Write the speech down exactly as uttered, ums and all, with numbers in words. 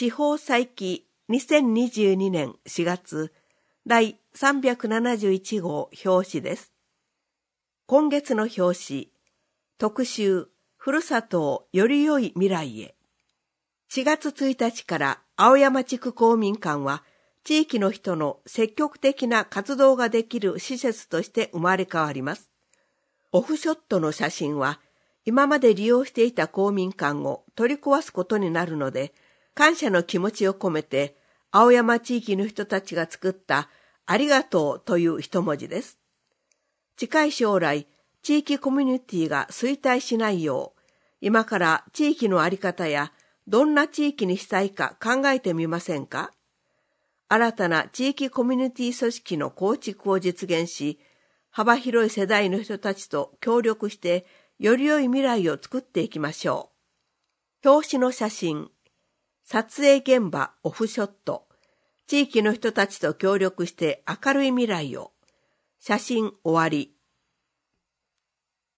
司法再起にせんにじゅうにねんしがつだいさんびゃくななじゅういち号表紙です。今月の表紙、特集、ふるさとをより良い未来へ。しがつついたちから青山地区公民館は地域の人の積極的な活動ができる施設として生まれ変わります。オフショットの写真は今まで利用していた公民館を取り壊すことになるので、感謝の気持ちを込めて青山地域の人たちが作ったありがとうという一文字です。近い将来、地域コミュニティが衰退しないよう、今から地域のあり方やどんな地域にしたいか考えてみませんか？新たな地域コミュニティ組織の構築を実現し、幅広い世代の人たちと協力してより良い未来を作っていきましょう。表紙の写真、撮影現場オフショット、地域の人たちと協力して明るい未来を。写真終わり。